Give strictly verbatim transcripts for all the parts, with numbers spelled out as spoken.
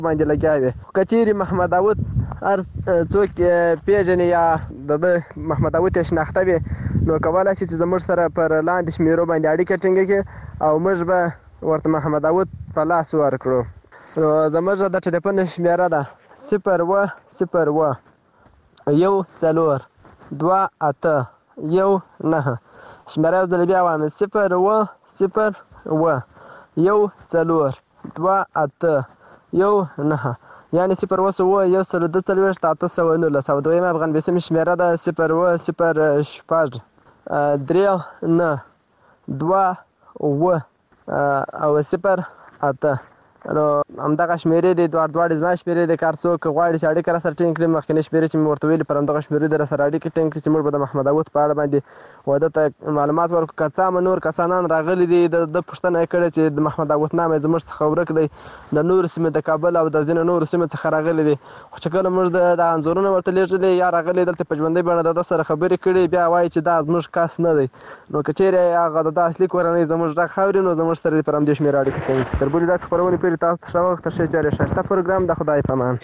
باندې لګیا وي. که چیرې محمد داود هر څوک پیژني یا د ده محمد داود یې شناخته وي نو کولی شي چې زموږ سره پر لاندې شمیرو باندې اړیکه ټینګه کړي او موږ به ورته محمد داود په لاس ورکړو. نو زموږ د ټلیفون شمیره ده صفر اوه صفر اوه یو څلور دوه اته یو نهه. شمیره یو ځل بیا وایم صفر اوه صفر اوه یو څلور دوه اته یو نهه، یعنې صفر اوه سوه اوه یو سل دوه څلوېښت اته سوه نولس. او دویمه افغان بیسیمې شمېره ده صفر اوه صفر شپږ درې نه دوه اوه او صفر اته. نو همدغه شمېرې دي، دواړه دواړې زما شمېرې دي. که هر څوک غواړي چې اړیکه راسره ټینګ کړي، مخکینۍ شمېرې چې مې ورته ویلي پر همدغه شمېرې دې راسره اړیکې ټینګ کړي چې موږ به د محمد داود په اړه باندې واده ته معلومات ورکړو. که څه هم نور کسانان راغلي دي د ده پوښتنه یې کړې چې د محمد داود نام یې زموږ څخه ورک دی، د نورو سیمې د کابل او د ځینو نورو سیمو څخه راغلي دي. خو چې کله موږ د انځورونه ورته لیږلي یا راغلي دلته په ژوندۍ بڼه د ده سره خبرې کړي، بیا وایي چې دا زموږ کس نه دی. نو که چیرې هغه د ده اصلي کورنۍ زموږ غږ اوري نو زموږ سره دې پر همدې شمېره اړیکه ټینګ کړي. تر بلې داسې خپرونې پورې تاسو ته ښه وخت، تر ښې چارې ښایسته پروګرام د خدای په امان.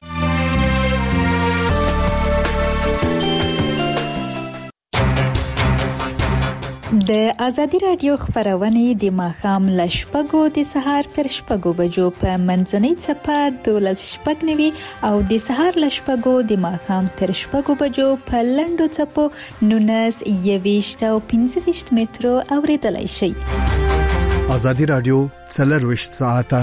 د ازادي راډیو خبرونه د ماښام له شپږو د سهار تر شپږو بجو په منځنۍ څپه دولس شپږ نوي او د سهار له شپږو د ماښام تر شپږو بجو په لنډو څپو نولس یویشت او پنځه ویشت مترو اوریدلای شئ. ازادي راډیو څلرویشت ساعته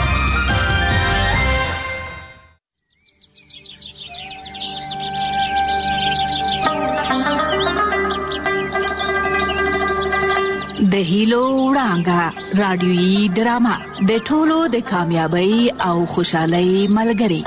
د هیلو وړانګه رادیويي ډرامه د ټولو د کامیابی او خوشحالۍ ملګری.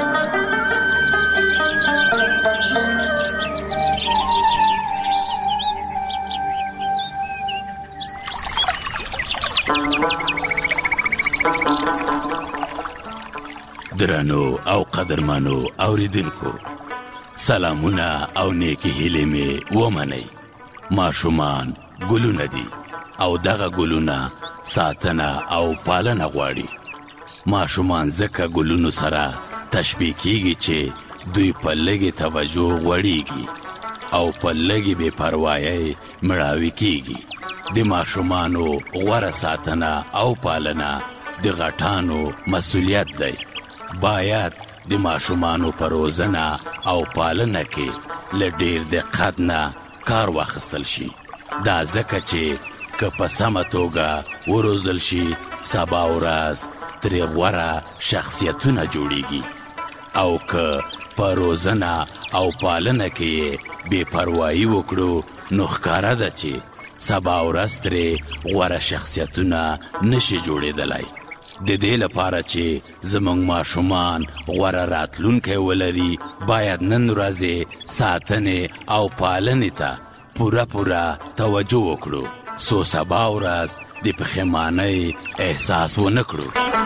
درنو او قدرمنو اوریدونکو، سلامونه او نیکی هیلې مې ومنئ. ماشومان ګلونه دي او دغه ګلونه ساتنه او پالنه غواړي. ماشومان ځکه ګلونو سره تشبیه کیږي چې دوی په لږې توجه غوړیږي او په لږې بې پروایۍ مړاوي کیږي. د ماشومانو غوره ساتنه او پالنه د غټانو مسؤلیت دی. باید د ماشومانو په روزنه او پالنه کې له ډېر دقت نه کار واخیستل شي. دا ځکه چې که په سمه توګه وروزل شي، سبا ورځ ترې غوره شخصیتونه جوړیږي. او که په روزنه او پالنه کې بې پروایي وکړو نو ښکاره ده چې سبا ورځ ترې غوره شخصیتونه نشي جوړېدلی. د دې لپاره چې زموږ ماشومان غوره راتلونکی ولري، باید نن ورځې ساتنې او پالنې ته پوره پوره توجه وکړو، څو سبا ورځ د پښیمانۍ احساس ونه کړو.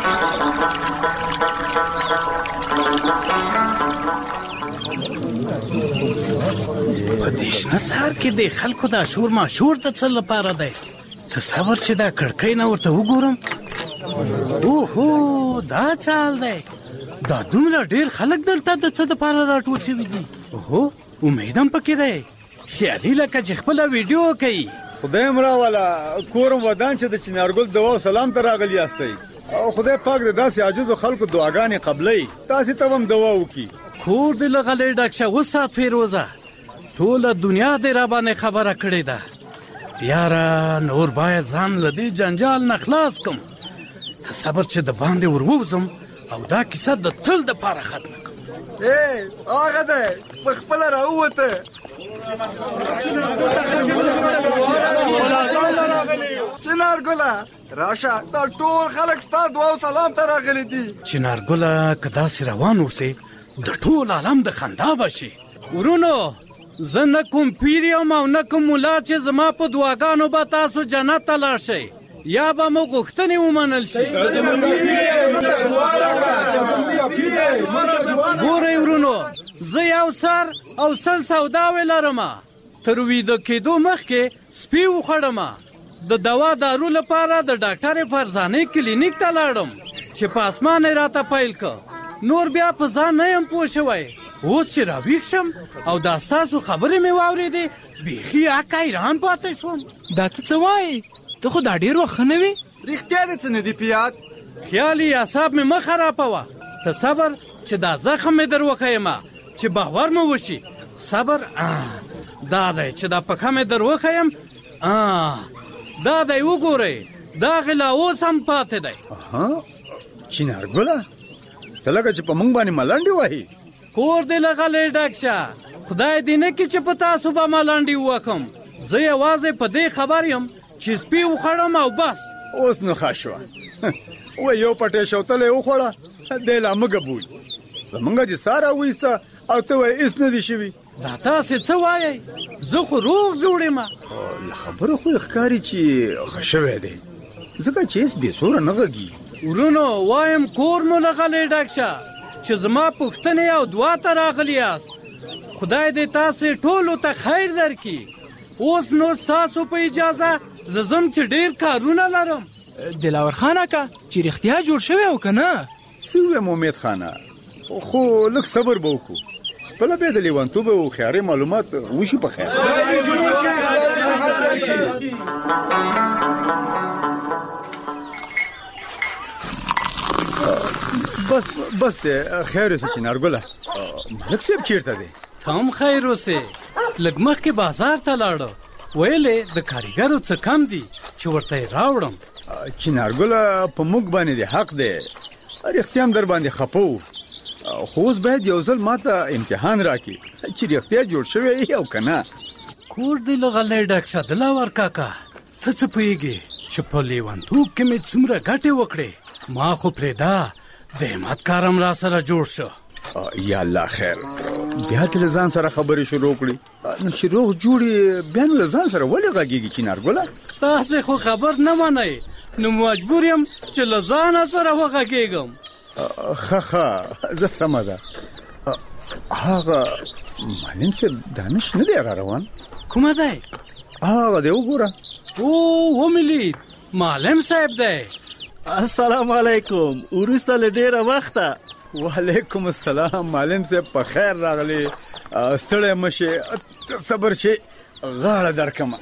په دې شنه سهار کې د خلکو دا شور ماشور د څه لپاره دی؟ تصور چې دا کړکۍ نه ورته وګورم. اوهو، دا چال دی. دا دومره ډېر خلک دلته د څه دپاره راټول شوي دي؟ اوهو، امید هم پکې دی. خیالي لکه چې خپله ویډیو کوي. خدای مړه والا کورم ودان چې د چنارګل دوا او سلام ته راغلي یاستئ، او خدای پاک د داسې عاجزو خلکو دعاګانې قبلوي. تاسې ته هم دوا وکړي. کور دې له غلې ډک شه وسات فیروزه. ټوله دنیا دې را باندې خبره کړې ده. یاره نور باید ځان له دې جنجال نه خلاص کم. صبر چې د باندې ورووزم او دا کیسه د تل دپاره ختمه کړم. ای هغه دی په خپله راووته. چنارګله راشه، دا ټول خلک ستا دعا او سلام ته راغلي دي. چنارګله که داسې روان اوسې د ټول عالم د خندا به شي. ورونو، زه نه کوم پیر یم او نه کوم ملا چې زما په دعاګانو به تاسو جنت ته لاړ شئ یا به مو غوښتنې ومنل شي. ګورئ ورونو، زه یو سر او سل سوداوې لرمه. تر ویده کېدو مخکې سپي وخوړمه. د دوا دارو لپاره د ډاکټرې فرزانې کلینیک ته لاړم چې په اسمان یې راته پیل که. نور بیا په ځان نه یم پوه شوی. اوس چې راویښ شم او دا ستاسو خبرې مې واورېدې بیخي اکا حیران پاتې شوم. دا ته څه وایې؟ ته خو دا ډېر وخت ښه نه وې. رښتیا دې څه نه دي پیاد؟ خیالي اعصاب مې مه خرابوه. ته صبر چې دا زخم مې در وښیمه چې باور مې وشي. صبر دا دی چې دا پښه مې در وښیم. دا دی وګورئ دا غلا اوس هم پاتې دی. چنارګله ته لکه چې په موږ باندې ملنډې وهي. کور دې له غلې ډک شه. خدای دې نه کړي چې په تاسو به ملنډې وکړم. زه یوازې په دې خبر یم چې سپي وخوړم او بس. اوس نو ښه شوه. و یو پټې شوتلی وخوړه دی لا مه ګبول. زمونږ دې ساه راوایسته او ته وایې هېڅ نه دي شوي. دا تاسې څه وایئ؟ زه خو روغ جوړ یم. له خبرو خو ښکاري چې ښه شوی دی ځکه چې هېڅ بې سوره نه غږي. ورونو وایم کور مو له غلې ډک شه چې زما پوښتنې او دعا ته راغلي یاست. خدای دې تاسې ټولو ته خیر درکړي. اوس نو ستاسو په اجازه زه ځم چې ډېر کارونه لرم. دلاور خان اکا چې رښتیا جوړ شوی او که نه؟ څه ووایم امید خانه خو لږ صبر به وکړو. خپله بیا د لیونتوب او خیاري معلومات وشي په خیر. بس بس دی خیر اوسې چنارګله. ملک صاحب چېرته دی؟ هم خیر اوسې. لږ مخکې بازار ته لاړو. ویلې د کاریګرو څه کم دي چې ورته یې راوړم. چنارګله په موږ باندې د حق دی. رښتیا هم در باندې خفه وو خو اوس باید یو ځل ما ته امتحان راکړي چې رښتیا جوړ شوی او که نه. کور دې له غلې ډک شه دلاور کاکا. ته څه پوهېږې چې په لیونتوب کې مې څومره ګټې وکړې؟ ما خو پرېږده د همت کارم را سره جوړ شو. یا الله خیر. بیا دې له ځان سره خبرې شروع کړي. نو چې روغ جوړې بیا نو له ځان سره ولې غږېږي چنارګله؟ تاسې خو خبر نه منئ نو مجبور یم چې له ځانه سره وغږېږم. ښه ښه زه سمه ده. هغه معلم صاحب دانش نه دی را روان؟ کومه دی؟ هغه دی وګوره. او ومې لید معلم صاحب دی. السلام علیکم. وروسته له ډېره وخته. وعلیکم السلام معلم صاحب په خیر راغلی. ستړی مه شې صبر شې غاړه درکمه.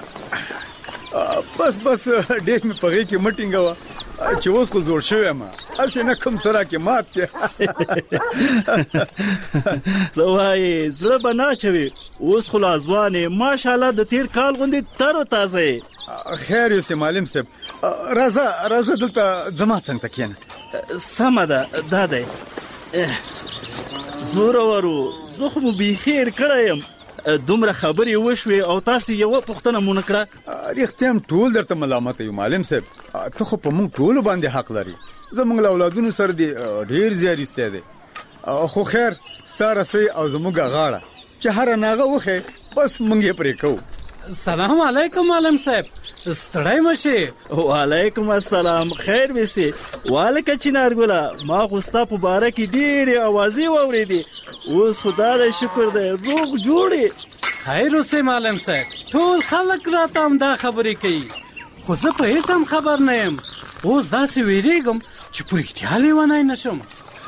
بس بس ډېر مې په غېږ کې مه ټینګوه چې اوس خو زوړ شوی یم هسې نه کوم څه راکې مات کې. څه وایې زړه به نه اچوې. اوس خو لا ځوان یې ماشاءالله د تېر کال غوندې تر و تازه یې. خیر یوسې معلم صاحب راځه راځه دلته زما څنګ ته کښېنه. سمه ده دا دی. زورورو زه خو مو بیخي هېر کړی یم. دومره خبرې وشوې او تاسې یوه پوښتنه مو نه کړه. رښتیا هم ټول درته ملامته یو معلم صاحب. ته خو په موږ ټولو باندې حق لري. زموږ له اولادونو سره دې ډېر زیارستی دی. خو خیر ستا رسۍ او زموږ غاړه چې هره ناغه وښې بس موږ یې پرې کوو. سلام علیکم معلم صاحب. ستړی مه شې. وعلیکم السلام. خیر ویسې والکه چنارګله. ما خو ستا په باره کې ډېرې اوازې واورېدې. اوس خدا دی شکر دی روغ جوړې. خیر اوسې معلم صاحب. ټول خلک راته همدا خبرې کوي خو زه په هېڅ هم خبر نه یم. اوس داسې ویرېږم چې په رښتیا لیونی نه شم.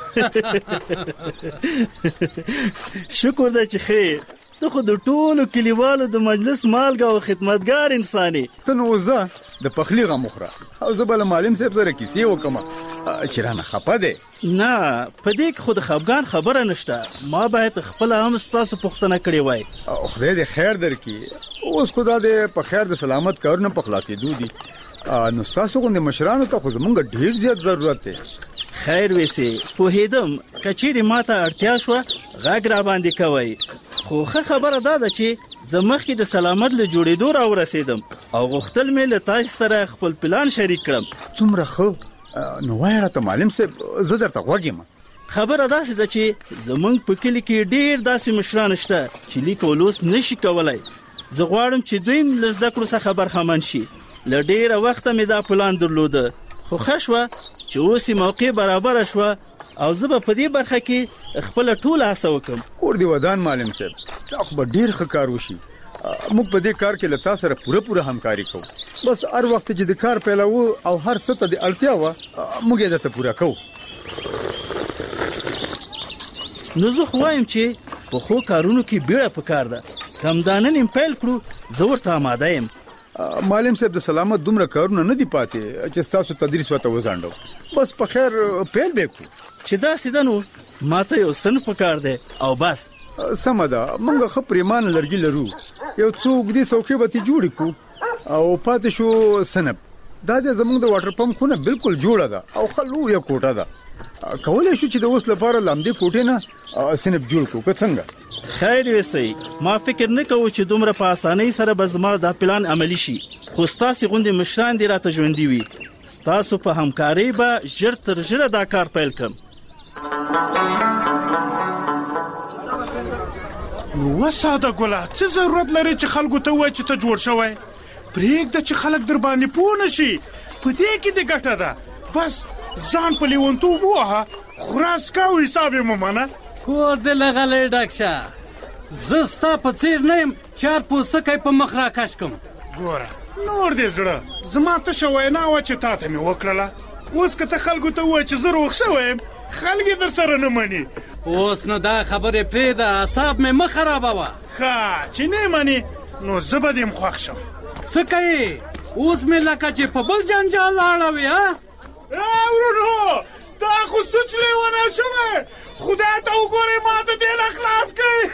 شکر ده چې خیر. ته خو د ټولو کلیوالو د مجلس مالګه او خدمتګار انسان یې. ته نو اوس ځه د پخلي غم وخوره او زه به له معلم صاحب سره کیسې وکړم چې رانه خفه دی. نه په دې کې خو د خفګان خبره نشته. ما باید خپله هم ستاسو پوښتنه کړې وای. خدای دې خیر درکړي. اوس خو دا د په خیر د سلامت کارونه په خلاصېدو دي. نو ستاسو غوندې مشرانو ته خو زمونږ ډېر زیات ضرورت دی. خیر ویسې پوهېدم که چیرې ما ته اړتیا شوه غږ را باندې کوئ. خو ښه خبره دا ده چې زه مخکې د سلامت له جوړېدو را ورسېدم او غوښتل مې له تاسو سره خپل پلان شریک کړم. څومره ښه. نو وایه راته معلم صاحب زه درته غوږ یم. خبره داسې ده چې زمونږ په کلي کې ډېر داسې مشران شته چې لیک او لوست نشي کولی. زه غواړم چې دوی هم له زده کړو څخه برخمن شي. له ډېره وخته مې دا پلان درلوده خو ښه شوه چې اوس یې موقع برابره شوه او زه به په دې برخه کې خپله ټوله هڅه وکړم. کور دې ودان معلم صاحب. دا خو به ډېر ښه کار وشي. موږ په دې کار کې له تا سره پوره پوره همکاري کوو. بس هر وخت چې د کار پیلوو او هر څه ته د اړتیا وه موږ یې درته پوره کوو. نو زه خو وایم چې په خو کارونو کې بیړه پکار ده. کمدانه نیم پیل کړو، زه ورته آماده یم. معلم صاحب د سلامت دومره کارونه نه دي پاتې چې ستاسو تدریس ورته وځانډو. بس په خیر پیل به کړو. چې داسې ده نو ماته یو صنف پکار دی او بس. سمه ده، موږ ښه پریمانه لرګي لرو، یو څو اوږدې څوکۍ به ترې جوړې کړو او پاتې شو صنف. دا د زموږ د واټر پمپ خونه بالکل جوړه ده او ښه لویه کوټه ده. کولی شو چې د اوس لپاره لامدې کوټې نه صنف جوړ کړو که څنګه؟ خیر ویسئ، ما فکر نه کوو چې دومره په اسانۍ سره به زما دا پلان عملی شي، خو ستاسې غوندې مشران دې راته ژوندي وي. ستاسو په همکارۍ به ژر تر ژره دا کار پیل کړم. نو ساده ګله، څه ضرورت لري چې خلکو ته ووایي چې ته جوړ شوی؟ پرېږده چې خلک در باندې پوه نه شي، په دې کې دې ګټه ده. بس ځان په لیونتوب ووهه، خراس کا او حساب یې مه منه. کور دې لغلی ډک شه، زه ستا په څېر نه یم چار پوستکی په مخ راکش کړم. ګوره نور دې زړه، زما تشه وینا وه چې تا ته مې وکړله. اوس که ته خلکو ته ووایي چې زه روغ شوی یم، خلک یې در سره نه مني. اوس نو دا خبرې پرېږده، اعصاب مې مه خرابوه. ښه چې نه مني نو زه به دې م خوښ شم. څه کوې؟ اوس مې لکه چې په بل جنجال لاړوې. ها ورونو، دا خو سوچ لیونه شوی. خدای ته وګورئ، ما ته دې نه خلاص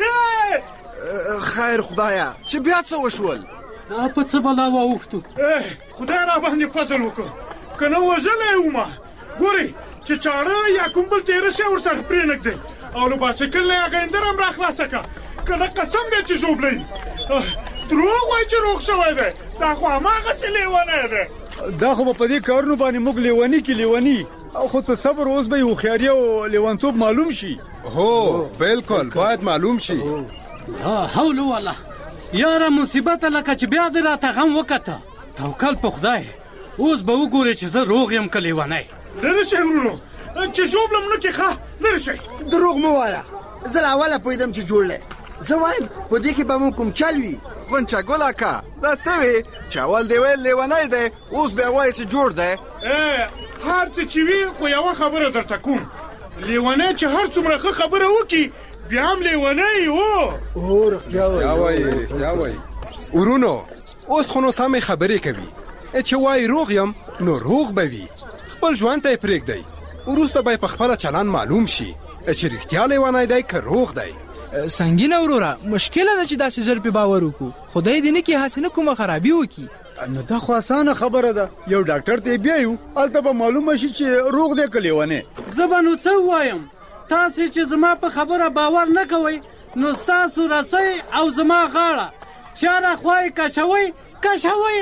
کړئ. خیر خدایا، چې بیا څه وشول؟ دا په څه بلا واوښتو؟ خدای را باندې فضل وکړو، که نه وژلی ومه. ګورئ چې چاړه یا کوم بل تېره شی ورسره پرېنږدئ او له باسکل نه یې هغه اندر هم را خلاصه کړه، که نه قسم دی چې ژوبلی. دروغ وایي چې روغ شوی دی، دا خو هماغسې لیونی دی. دا خو به په دې کارونو باندې موږ لیوني کې لیوني، خو ته صبر، اوس به یې هوښیاري او لیونتوب معلوم شي. هو بالکل باید معلوم شي. لا حول ولا یاره، مصیبته لکه چې بیا دې راته غم وکته. توکل په خدای، اوس به وګورې چې زه روغ یم که لیونی. لرې شئ ورونو، چې ژوبلم نه کې ښه، لرې شئ. دروغ مه وایه، زه له اوله پوهېدم چې جوړ دی. زه وایم په دې کې به مو کوم چل وي. غونچه ګل اکا، دا ته وې چې اول دې ویل لیونی دی، اوس بیا وایې چې جوړ دی. هر څه چې وي خو یوه خبره درته کوم، لیونی چې هر څومره ښه خبره وکړي بیا هم لیونی هو. او رښتیا وایي، رښتیا وایي. ورونو، اوس خو نو سمې خبرې کوي چې وایي روغ یم نو روغ به وي. خپل ژوند ته یې پرېږدئ، وروسته به یې په خپله چلند معلوم شي چې رښتیا لیونی دی که روغ دی. سنګینه وروره، مشکله ده چې داسې ژر پې باور وکړو. خدای دې نه کړي هسې نه کومه خرابي وکړي. نو دا خو اسانه خبره ده، یو ډاکټر ته بیایو، هلته به معلومه شي چې روغ دی که لیونی. زه به نو څه ووایم؟ تاسې چې زما په خبره باور نه کوئ، نو ستاسو رسۍ او زما غاړه چاره خوا یې کشوئ کشوئ.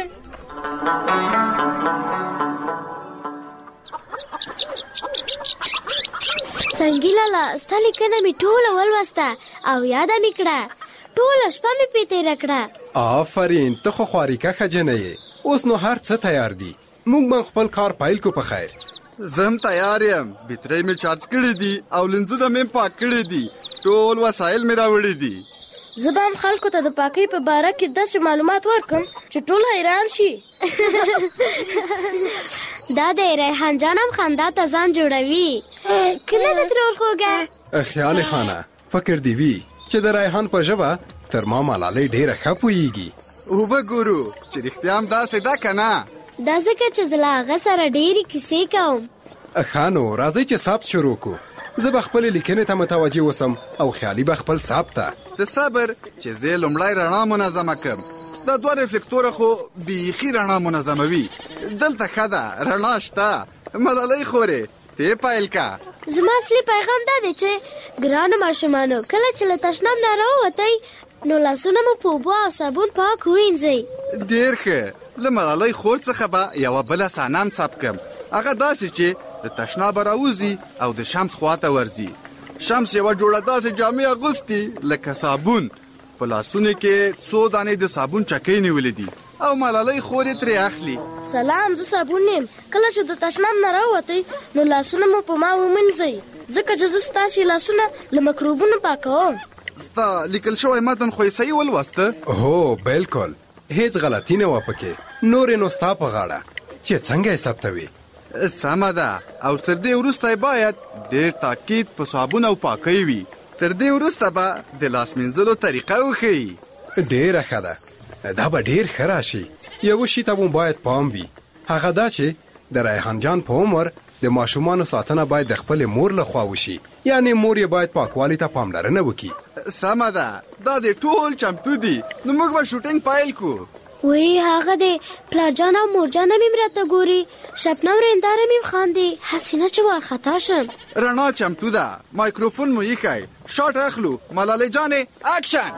سنګي لالا، ستا لیکنه مې ټوله ولوسته او یاده مې کړه، ټوله شپه مې پې تېره کړه. آفرین، ته خو خوارېکه ښځینه یې. اوس نو هر څه تیار دي، موږ به خپل کار پیل کو په خیر. زه هم تیار یم، بیټرۍ مې چارج کړي دي او لنزونه مې پاک کړي دي، ټول وسایل مې راوړي دي. زه به هم خلکو ته د پاکۍ په باره کې داسې معلومات ورکړم چې ټول حیران شي. دا د ریحان جان هم خندا ته ځان جوړوي، که نه د ترور خوږه. خیال خانه، فکر دی وي چې د ریحان په ژبه تر ما ملالۍ ډېره ښه پوهېږي. اوبه ګورو چې رښتیا هم داسې ده که نه. دا ځکه چې زه له هغه سره ډېرې کیسې کوم. ښه نو راځئ چې ثبت شروع کړو. زه به خپلې لیکنې ته متوجه اوسم او خیالي به خپل ثبت ته. د صبر چې زه لومړی رڼا منظمه کړم. دا دوه ریفلیکټوره خو بیخي رڼا منظموي. دلته ښه ده، رڼا شته. ملالۍ خورې ته پیل کا. زما اصلي پیغام دا دی چې ګرانو ماشومانو، کله چې له تشناب نه راووتئ نو لاسونه مو په اوبو او صابون پاک ووینځئ. ډېر ښه. له ملالۍ خور څخه به یوه بله صحنه هم ثبت کړم. هغه داسې چې د تشنابه راوځي او د شمس خواته ورځي. شمس یوه جوړه داسې جامې اغوستي لکه صابون، په لاسونو کې څو دانې د صابون چکۍ نیولې دي او ملالۍ خور یې ترې اخلي. سلام، زه صابون یم. کله چې د تشناب نه راووتئ نو لاسونه مو په ما ومینځئ، ځکه چې زه ستاسې لاسونه له مکروبونو پاکوم. ستا لیکل شوی متن خو یې صحیح ولوسته؟ هو بالکل، هیڅ غلطي نه وه پکې. نورې نو ستا په غاړه چې څنګه یې ثبتوي. سمه ده، او تر دې وروسته باید ډېر تاکید په صابون او پاکۍ وي. تر دې وروسته به د لاس مینځلو طریقه وښیي. ډېره ښه ده، دا به ډېر ښه راشي. یو شي ته مو باید پام وي، هغه دا چې د ریحان جان په عمر د ماشومانو ساتنه باید د خپلې مور لخوا وشي، یعنی مور یې باید پاکوالي ته پاملرنه وکړي. سمه ده، دا د ټول چمتو دي، نو موږ به شوټینګ پیل کړو. وی هغه د پلارجان او مورجان مې راته ګوري، شبنم رنداره مې خاندي، حسینه چې وارخطا شم. رڼا چمتو ده، مایکروفون مو ایښی، شاټ اخلو. ملالۍ جانې اکشن.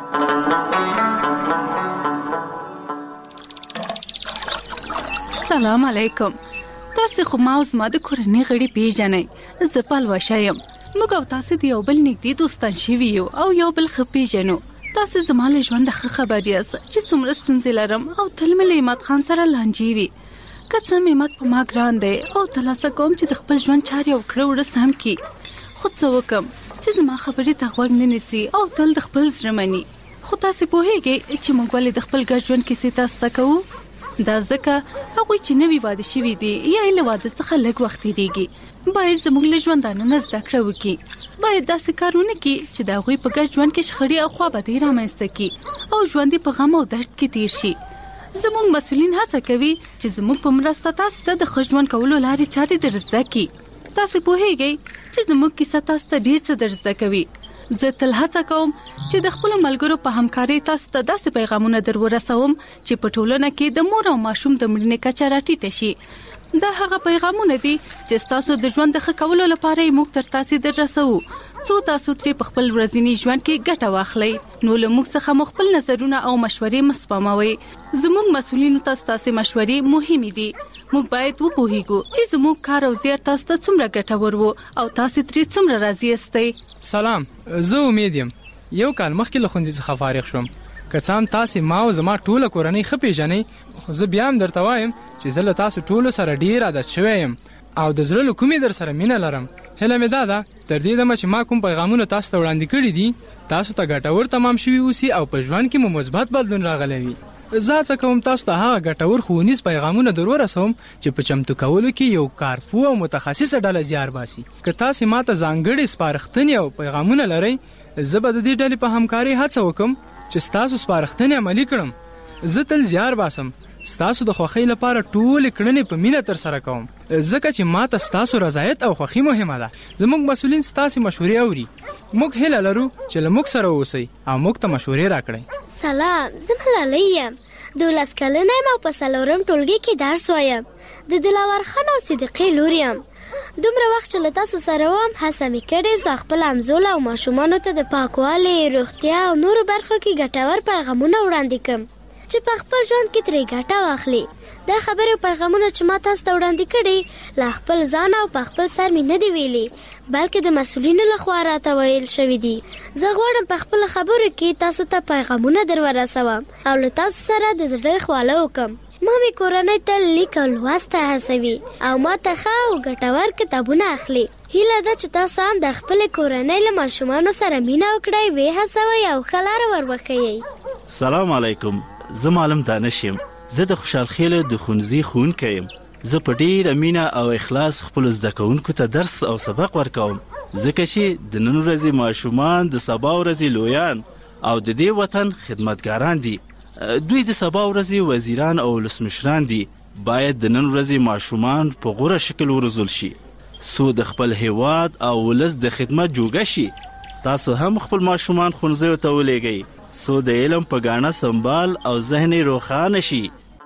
سلام علیکم. تاسو خو ما او زما د کورنۍ غړي پیژنئ، زه پلوشه یم. موږ او تاسو د یو بل نږدې دوستان شوي یو او یو بل ښه پیژنو. تاسو زما له ژونده ښه خبر یاست چې څومره ستونزې لرم او تل مې له عماد خان سره لانجې وي. که څه مې عماد په ما ګران دی او تلاسه کوم چې د خپل ژوند چارې او کړه وړه سم کړي، خو څه وکړم چې زما خبرې ته غوږ نه نیسي او تل د خپل زړه مني. خو تاسې پوهېږئ چې موږ ولې د خپل ګډ ژوند کیسې تاسو ته کوو؟ دا ځکه هغوی چې نوي واده شوي دي یا یې له واده څخه لږ وخت تېرېږي باید زموږ له ژوندانه نه زده کړه وکړي. باید داسې کار ونه کړي چې د هغوی په ګډ ژوند کې شخړې او خوابدۍ رامنځته کړي او ژوند یې په غم او درد کې تېر شي. زموږ مسؤلین هڅه کوي چې زموږ په مرسته تاسو ته د ښه ژوند کولو لارې چارې در زده کړي. تاسې پوهېږئ چې زموږ کیسه تاسو ته ډېر څه در زده کوي. زه تل هڅه کوم چې د خپلو ملګرو په همکارۍ تاسو ته داسې پیغامونه در ورسوم چې په ټولنه کې د مور او ماشوم د مړینې کچه راټیټه شي. دا هغه پیغامونه دي چې تاسو د ژوند د ښه کولو لپاره یې موږ تر تاسو در رسوو، څو تاسو ترې په خپل ورځني ژوند کې ګټه واخلئ. نو له موږ څخه مو خپل نظرونه او مشورې مه سپموئ. زموږ مسؤلینو ته ستاسې مشورې مهمې دي. موږ باید وپوهیږو چې زموږ کار او زیار تاسو ته څومره ګټور و او تاسو ترې څومره راضي یاستئ. سلام، زه امید یم. یو کال مخکې له ښوونځي څخه فارغ شوم. که څه هم تاسې ما او زما ټوله کورنۍ ښه پیژنئ، خو زه بیا هم درته وایم چې زه له تاسو ټولو سره ډېر عادت شوی یم او د زړه له کومې در سره مینه لرم. هیله مې دا ده تر دې دمه چې ما کوم پیغامونه تاسو ته وړاندې کړي دي تاسو ته ګټور تمام شوي اوسي او په ژوند کې مو مثبت بدلون راغلی وي. زه هڅه کوم تاسو ته هغه ګټور ښوونیز پیغامونه در ورسوم چې په چمتو کولو کې یو کارپوه او متخصصه ډله زیار باسي. که تاسې ما ته ځانګړې سپارښتنې او پیغامونه لرئ، زه به د دې ډلې په همکارۍ هڅه وکړم چې ستاسو سپارښتنې عملي کړم. زه تل زیار باسم ستاسو د خوښۍ لپاره ټولې کړنې په مینه تر سره کوم، ځکه چې ما ته ستاسو رضایت او خوښي مهمه ده. زموږ مسؤلین ستاسې مشورې اوري. موږ هیله لرو چې له موږ سره اوسئ او موږ ته مشورې راکړئ. سلام، زه ملالۍ یم. دولس کلنه یم او په څلورم ټولګي کې درس وایم. د دلاور خان او صدیقې لور یم. دومره وخت چې له تاسو سره وم هڅه مې کړې زه خپل همزوله او ماشومانو ته د پاکوالي، روغتیا او نورو برخو کې ګټور پیغامونه وړاندې کړم چې په خپل ژوند کې ترې ګټه واخلي. دا خبرې او پیغامونه چې ما تاسو ته وړاندې کړي له خپل ځان او په خپل سر مې نه دي ویلي، بلکې د مسؤلینو لخوا راته ویل شوي دي. زه غواړم په خپل خبرو کې تاسو ته پیغامونه در ورسوم او له تاسو سره د زړه خواله وکړم. ما مې کورنۍ ته لیک او لوست ته هڅوي او ما ته ښه او ګټور کتابونه اخلي. هیله ده چې تاسو هم د خپلې کورنۍ له ماشومانو سره مینه وکړئ، ویې هڅوئ او ښه لاره ور وښیئ. سلام علیکم، زه معلم دانش یم. زه د خوشحال خیل د ښوونځي ښوونکی یم. زه په ډېره مینه او اخلاص خپلو زده کوونکو ته درس او سبق ورکوم، ځکه چې د نن ورځې ماشومان د سبا ورځې لویان او د دې وطن خدمتګاران دي. دوی د سبا ورځې وزیران او ولسمشران دي. باید د نن ورځې ماشومان په غوره شکل وروزل شي څو د خپل هیواد او ولس د خدمت جوګه شي. تاسو هم خپل ماشومان ښوونځیو ته ولېږئ څو د علم په ګاڼه سنبال او ذهن یې روښانه شي.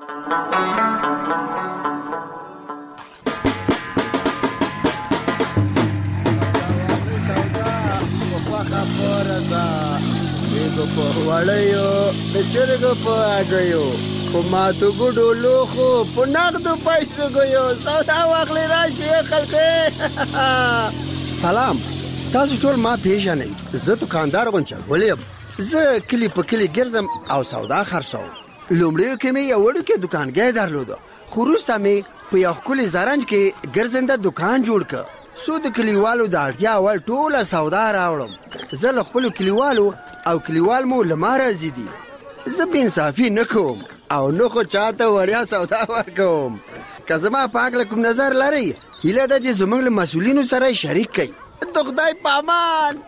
په وړیو د چرګو په اګیو په ماتو ګډو لوخو په نغدو پیسو ګیو سودا واخلې راشي خلکو. سلام، تاسو ټول ما پیژنئ. زه دکاندار غونچل یم. زه کلی په کلی ګرځم او سودا خرڅوم. لومړیو کې مې یو وړوکی دکانګی درلوده، خو وروسته مې په یو ښکلي زرنج کې ګرځنده دکان جوړ کړ څو د کلیوالو د اړتیا وړ ټوله سودا راوړم. زه له خپلو کلیوالو او کلیوال مو له ما راضي دي. زه بې انصافي نه کوم او نه خو چاته وړیا سودا ورکوم. که زما په هکله کوم نظر لرئ، هیله ده چې زموږ له مسؤلینو سره شریک کړئ. د خدای په امان.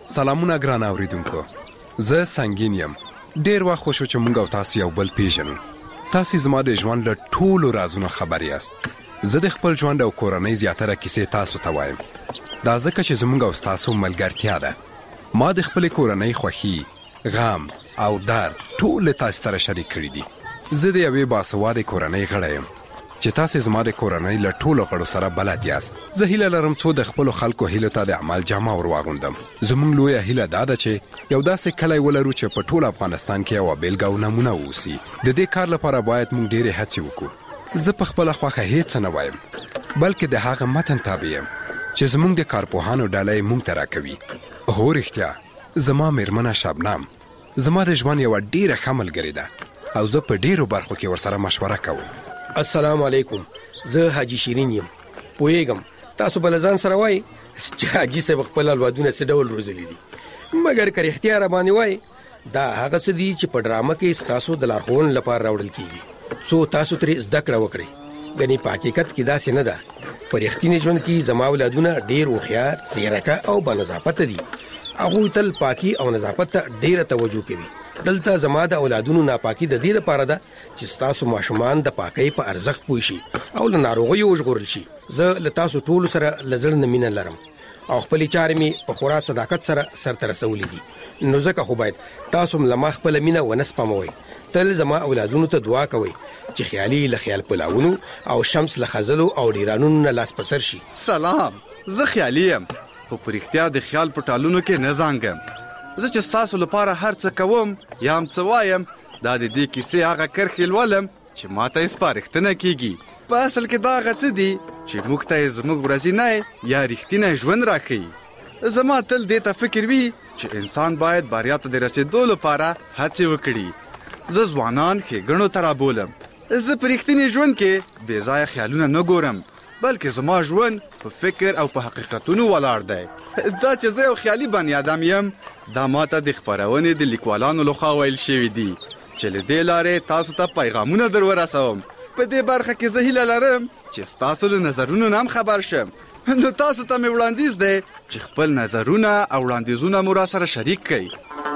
سلامونه ګران اوریدونکو، زه سنگین یم. ډیر وخت خوشو چې مونږ او تاسو یو بل پیژنو. تاسو زما د ژوند له ټولو رازونو خبر یاست. زه د خپل ژوند او کورنۍ زیاتره کیسې تاسو ته وایم. دا ځکه چې زمونږ او تاسو ملګرتیا ده. ما د خپل کورنۍ خوښي، غم او درد ټول تاسو سره شریک کړی دي. زه د یوې باسواده کورنۍ غړی یم چې تاسو زما د کورنۍ له ټولو غړو سره بلد یاست. زه هیله لرم څو د خپل خلکو هیلو ته د عمل جامه ور واغوندم. زموږ لویه هیله دا ده چې یو داسې کلی ولرو چې په ټول افغانستان کې یو بیلګه او نمونه واوسي. د دې کار لپاره باید موږ ډېرې هڅې وکړو. زه په خپله خوښه هیڅ نه وایم، بلکې د هغه متن تابع یم چې زموږ د کارپوهانو ډله یې موږ ته راکوي. هو رښتیا، زما میرمنه شبنم زما د ژوند یوه ډېره ښه ملګرې ده او زه په ډېرو برخو کې ورسره مشوره کوم. السلام علیکم، زه حاجی شیرین یم. پوهیږم تاسو بل ځان سره وای چې حاجی صاحب خپل اولادونه څه ډول روزلي دي، مګر که رښتیا را باندې وای دا هغه څه دي چې په ډرامه کې تاسو د لارښوونې لپاره راوړل کیږي، څو تاسو ترې زده کړه وکړئ. ګنې په حقیقت کې داسې نه ده. په رښتیني ژوند کې زما اولادونه ډېر هوښیار، ځیرکه او بانضافته دي. هغوی تل پاکي او نظافت ته ډېره توجه کوي. دلته زما د اولادونو ناپاکي د دې لپاره ده چې ستاسو ماشومان د پاکۍ په ارزښت پوه شي او له ناروغیو وژغورل شي. زه له تاسو ټولو سره له زړه نه مینه لرم او خپلې چارې مې په خورا صداقت سره سرته رسولې دي. نو ځکه خو باید تاسو هم له ما خپله مینه ونه سپموئ. تل زما اولادونو ته دعا کوئ چې خیالي له خیال پلاونو او شمس له خزلو او ډیرانونو نه لاس په سر شي. سلام، زه خیالي یم، خو په رښتیا د خیال په ټالونو کې نه زانګم. زه چې ستاسو لپاره هر څه کوم یا هم څه وایم، دا د دې کیسې هغه کرښې لولم چې ما ته یې سپارښتنه کیږي. په اصل کې دا هغه څه دي چې موږ ته یې زموږ ورځنی یا رښتینی ژوند راښیي. زما تل دې ته فکر وي چې انسان باید بریا ته د رسېدو لپاره هڅې وکړي. زه ځوانان ښېګڼو ته رابولم. زه په رښتیني ژوند کې بې ځایه خیالونه نه ګورم، بلکې زما ژوند په فکر او په حقیقتونو ولاړ دی. دا چې زه یو خیالي بني ادم یم، دا ماته د خپرونې د لیکوالانو لخوا ویل شوي دي چې له دې لارې تاسو ته پیغامونه در ورسوم. په دې برخه کې زه هیله لرم چې ستاسو له نظرونو نه هم خبر شم. نو تاسو ته مې وړاندیز دی چې خپل نظرونه او وړاندیزونه مو را سره شریک کړئ.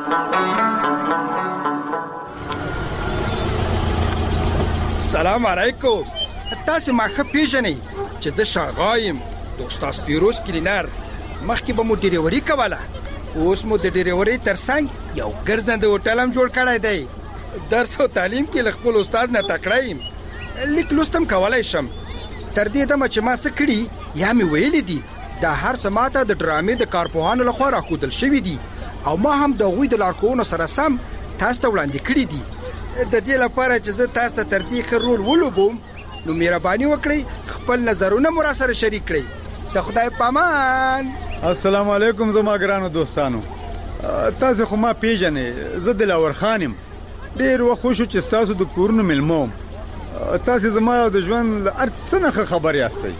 سلام علیکم. تاسو ما ښه پیژنئ چې زه شاغا یم، د استاد پیروز کلینر. مخکې به مو ډریوري کوله، اوس مو د ډریوري ترڅنګ یو ګرځنده هوټل هم جوړ کړی دی. درس او تعلیم کې له خپل استاد نه تکړه یم. لیک لوست هم کولی شم. تر دې دمه چې ما څه کړي یا مې ویلي دي، دا هر څه ماته د ډرامې د کارپوهانو لخوا راښودل شوي دي او ما هم د هغوی د لارښوونو سره سم تاسو ته وړاندې کړي دي. د دې لپاره چې زه تاسو ته تر دې ښه رول ولوبوم، نو مهرباني وکړئ خپل نظرونه مو را سره شریک کړئ. د خدای پامان. السلام علیکم زما ګرانو دوستانو. تاسو خو ما پیژنئ، زه دلاور خان یم. ډېر وخت وشو چې ستاسو د کورونو مېلمه وم. تاسو زما د ژوند له هر څه نه خبر یاستئ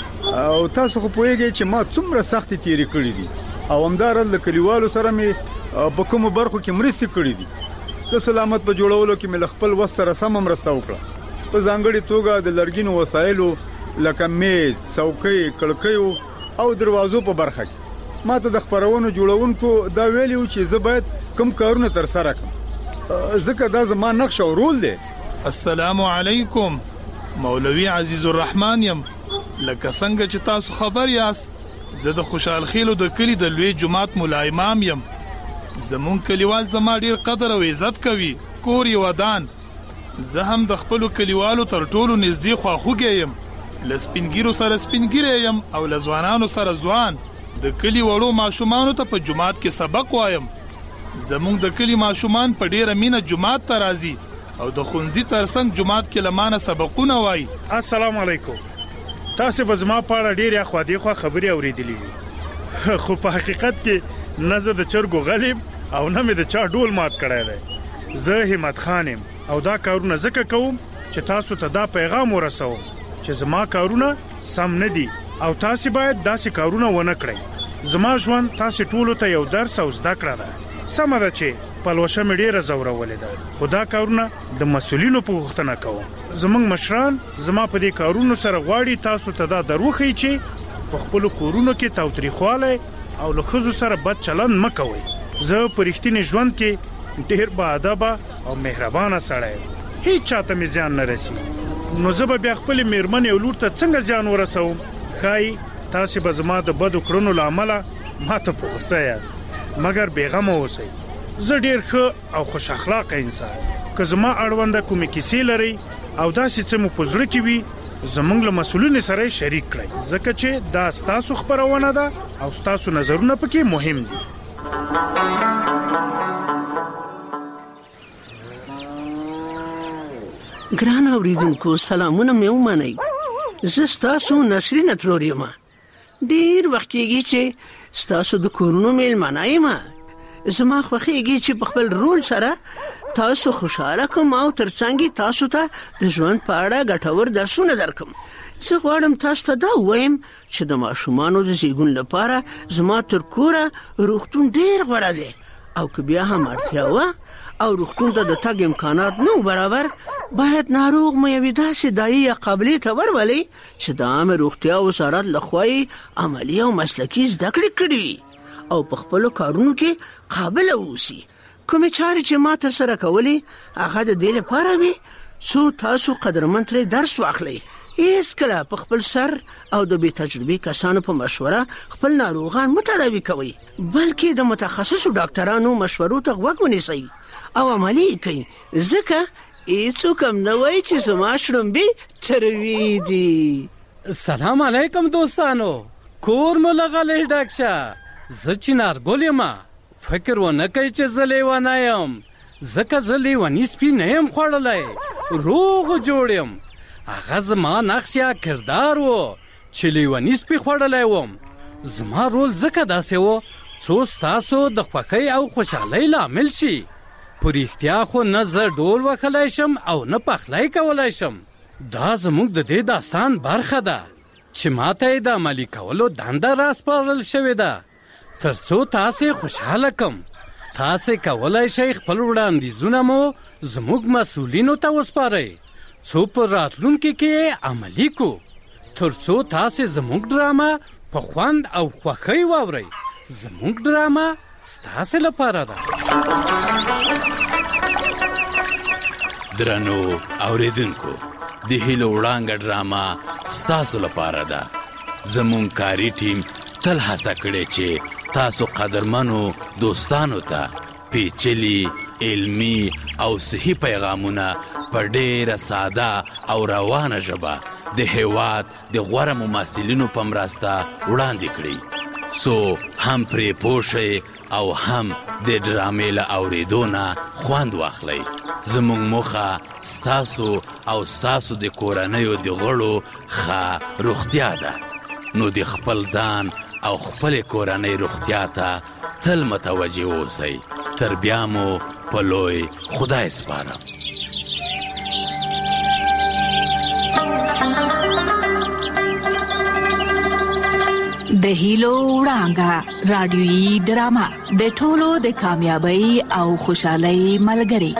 او تاسو خو پوهیږئ چې ما څومره سختې تېرې کړي دي او همداراز له کلیوالو سره مې په کومو برخو کې مرستې کړي دي. د سلامت په جوړولو کې مې له خپل وس سره سمه مرسته وکړه. په ځانګړې توګه د لرګینو وسایلو لکه میز، څوکۍ، کړکیو او دروازو په برخه کې ما ته د خپرونو جوړونکو دا ویلي و چې زه باید کوم کارونه ترسره کړم، ځکه دا زما نقش او رول دی. السلام علیکم، مولوی عزیز الرحمن یم. لکه څنګه چې تاسو خبر یاست، زه د خوشحال خیلو د کلی د لوی جماعت مولا امام یم. زمون کلیوال زما ډیر قدر او عزت کوي. کور یې ودان. زه هم د خپلو کلیوالو تر ټولو نږدې خواخوږی یم. له سپینګیرو سره سپینګیری یم او له ځوانانو سره ځوان. د کلی وړو ماشومانو ته په جماعت کې سبق وایم. زمونږ د کلی ماشومان په ډیره مینه جماعت ته راځي او د ښوونځي ترڅنګ جماعت کې له مانه سبقونه وایي. السلام علیکم. تاسو به زما په اړه ډېرې اخوا دیخوا خبرې اورېدلې وي، خو په حقیقت کې نه زه د چرګو غلیم او نه مې د چا ډول مات کړی دی. زه همت خان یم او دا کارونه ځکه کوم چې تاسو ته دا پیغام ورسوم چې زما کارونه سم نه دي او تاسو باید داسې کارونه ونه کړئ. زما ژوند تاسو ټولو ته یو درس او زده کړه ده. سمه ده چې پلوشه مې ډېره زورولې ده، خو دا کارونه د مسؤلینو په غوښتنه کوم. زموږ مشران زما په دې کارونو سره غواړي تاسو ته دا در وښیي چې په خپلو کورونو کې تاوتریخوالی او له ښځو سره بد چلند مه کوئ. زه په رښتینې ژوند کې ډېر باادبه او مهربانه سړی یم. هیڅ چاته مې زیان نه رسي. نو زه به بیا خپلې مېرمنې او لور ته څنګه زیان ورسوم؟ ښایي تاسې به زما د بدو کړنو له امله ما ته په غوسه یاست، مګر بېغمه اوسئ. زه ډېر ښه او خوش اخلاقه انسان. که زما اړونده کومې کیسې لرئ او داسې څه مو په زړه کې وي، زموږ له مسؤلینو سره شریک کړئ، ځکه چې دا ستاسو خپرونه ده او ستاسو نظرونه پکې مهم دي. ګران اوریدونکو، سلامونه مې ومنئ. زه ستاسو نسرین ترور یم. ډېر وخت کېږي چې ستاسو د کورونو میلمانه یم. زما خوښېږي چې په خپل رول سره تاسو خوشحاله کوم او ترڅنګ تاسو ته د ژوند په اړه ګټور درسونه درکم. زه غواړم تاسو ته دا ووایم چې د ماشومانو د زیږون لپاره زما تر کوره روغتون ډېر غوره دی، او که بیا هم اړتیا وه او روغتون ته د تګ امکانات نه برابر، باید ناروغ مو یوې داسې دایي یا قابلې ته ورولئ چې د عامه روغتیا وزارت لخوا یې عملي او مسلکي زده کړې کړې وي او په خپلو کارونو کې قابله واوسي. کومې چارې چې ما ترسره کولې هغه د دې لپاره وي څو تاسو قدرمن ترې درس واخلئ. هیڅکله په خپل سر او د بې تجربې کسانو په مشوره خپل ناروغان مه تداوي کوئ، بلکې د متخصصو ډاکټرانو مشورو ته غوږ ونیسئ او عملي یې کوئ، ځکه هیڅوک هم نه وایي چې زما شړومبې تروې دي. سلام علیکم دوستانو، کور مو لغلی ډک شه. زه چنارګل یم. فکر ونه کوئ چې زه لیونی یم، ځکه زه لیوني سپي نه یم خوړلی، روغ جوړ یم. هغه زما نقش یا کردار و چې لیوني سپي خوړلی وم. زما رول ځکه داسې و څو ستاسو د خوښۍ او خوشحالۍ لامل شي. په رښتیا خو نه زه ډول وهلی شم او نه پخلی کولی شم. دا زموږ د دې داستان برخه ده چې ماته یې د عملي کولو دنده راسپارل شوې ده تر څو تاسې خوشحاله کم. تاسې کولی شئ خپل وړاندیزونه مو زموږ مسؤلینو ته وسپارئ څو په راتلونکي کې عملي کو، تر څو تاسې زموږ ډرامه په خوند او خوښۍ واورئ. زموږ ډرامه ستاسې لپاره ده. درنو اوریدونکو، د هیلو وړانګه ډرامه ستاسو لپاره ده. زموږ کاري ټیم تل هڅه کړې چې تاسو قدرمنو دوستانو ته پیچلي، علمي او صحي پیغامونه په ډېره ساده او روانه ژبه د هېواد د غوره ممثلینو په مرسته وړاندې کړي، څو هم پرې پوه شئ او هم د ډرامې له اورېدو نه خوند واخلئ. زموږ موخه ستاسو او ستاسو د کورنیو د غړو ښه روغتیا ده. نو د خپل ځان او خپل کورنۍ روغتیا ته تل متوجه اوسئ. تر بیا مو په لوی خدای سپارم. د هیلو وړانګه رادیویي ډرامه د ټولو د کامیابی او خوشحالۍ ملګری.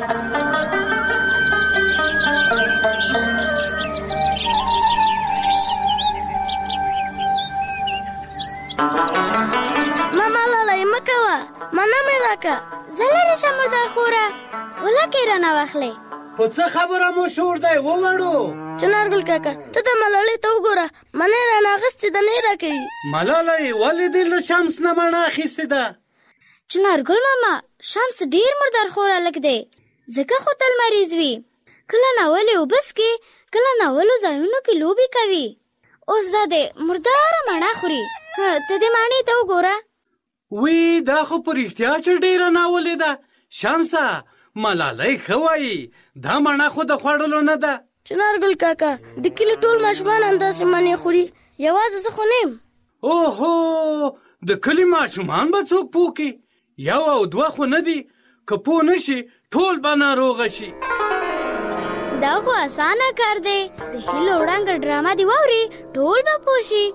ماما لالی مکوه، منه مې راکه، زه لرې شم مردار خوره، ولکې رانه واخلې. په څه خبره مو شور دی ووړو؟ چنارګل کاکا، ته د ملالۍ ته وګوره، منه یې رانه اخیستې ده، نه یې راکوي. ملالۍ ولې دې له شمس نه مڼه اخیستې ده؟ چنارګل ماما، شمس ډېر مردار خور هلک دی، ځکه خو تل مریض وي. کله ناولې اوبه څښي، کله ناولو ځایونو کې لوبې کوي. اوس دا دی مرداره مڼه خوري. ته دې مڼې ته وګوره. وی دا خو په رښتیا چې ډېره ناولې ده. شمسه، ملالۍ ښه وایي، دا مڼه خو د خوړلو نه ده. چنارګل کاکا، د کلي ټول ماشومان همداسې مڼې خوري، یوازې زه خو نه یم. اوهو، د کلي ماشومان به څوک پوه کړي؟ یو او دوه خو نه دي، که پوه نه شي ټول به ناروغه شي. دا خو اسانه کار دی، د هیلو وړانګه ډرامه دی واوري، ټول به پوه شي.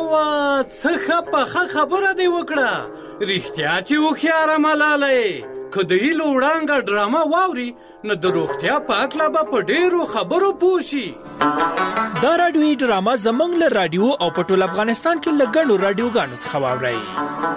واه، څه ښه پخه خبره دې وکړه. رښتیا چې هوښیاره ملالۍ، که د هیلو وړانګه ډرامه واوري نو د روغتیا په هکله به په ډېرو خبرو پوه شي. دا راډیویي ډرامه زموږ له راډیو او په ټول افغانستان کې له ګڼو راډیوګانو څخه واورئ.